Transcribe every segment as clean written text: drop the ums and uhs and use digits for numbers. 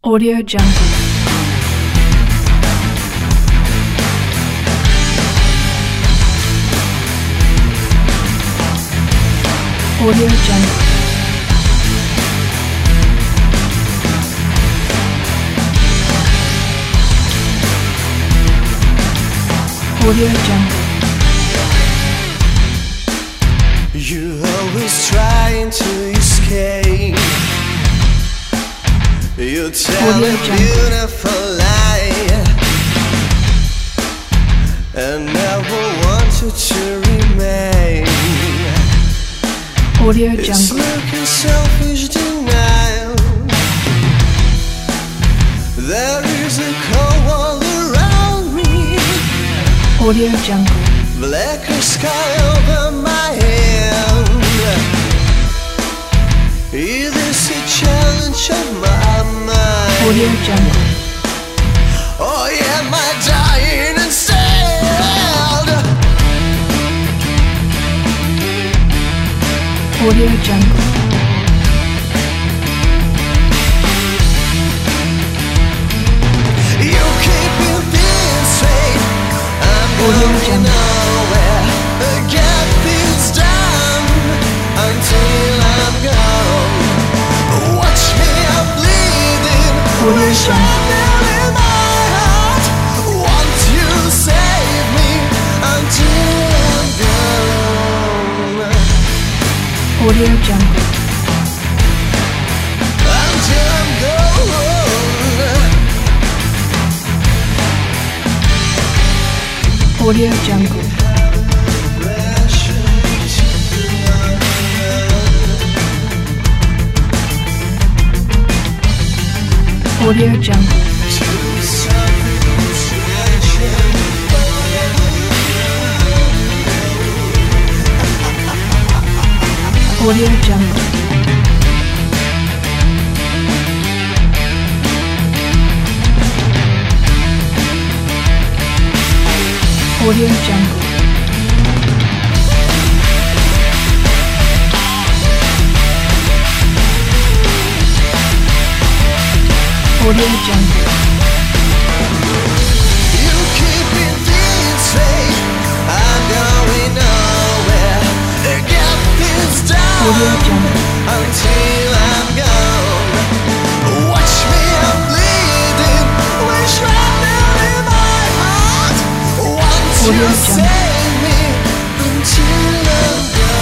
Audio Jungle. Audio Jungle. Audio Jungle. You're always trying to escape. You tell a beautiful lie and never wanted to remain. Audio It's Jungle. like a selfish denial. There is a cold wall around me, Audio Jungle. blacker sky over my head. Is this a challenge of my mind? Audio Jungle. Or am I dying instead? Audio Jungle. You keep me being straight. I'm Audio going Jungle. nowhere. Get things done until I'm gone. Watch me, I'm bleeding. Audio Wish I Jungle. knew in my heart. Want you save me until I'm gone. Audio Jungle. Until I'm gone. Audio Jungle. Audio Jungle. Audio Jungle. Audio Jungle. Audio Jungle. You keep me being straight. I'm going nowhere. Get this Audio done Jungle. until I'm gone. Watch me, I'm bleeding. Wish right now in my heart. Want Audio you Jungle. save me until I'm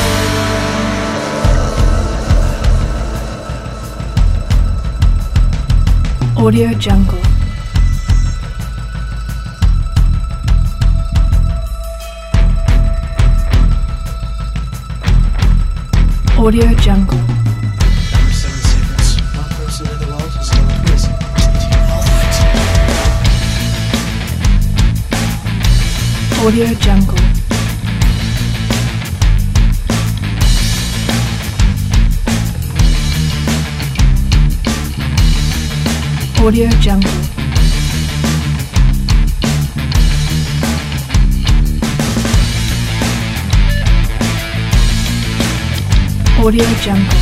gone. Audio Jungle. Audio Jungle. Audio Jungle. Audio Jungle. Audio Jungle.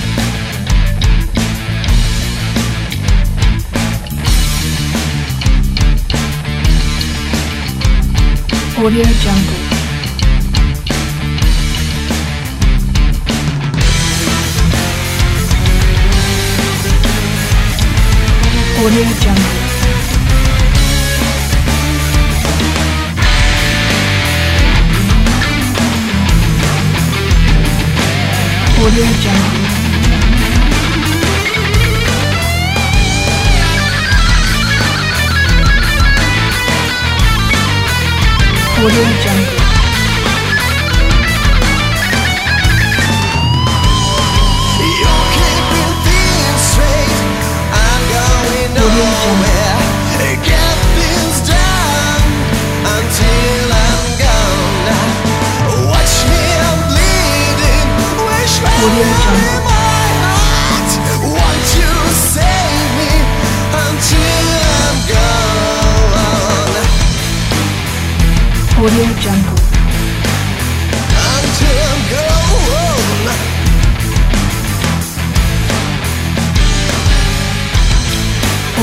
Audio Jungle. Audio Jungle. Audio Jungle. Audio Jungle. You keep me being straight. I'm going nowhere. Get things done until I'm gone. Watch me, I'm bleeding. Wish right Audio now Jungle. in my heart. Want you save me until I'm gone. Audio Jungle. Until I'm gone.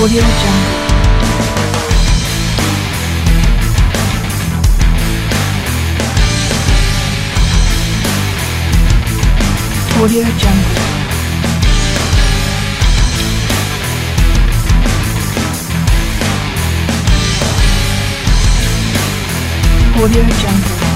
Audio Jungle. Audio Jungle. Audio Jungle.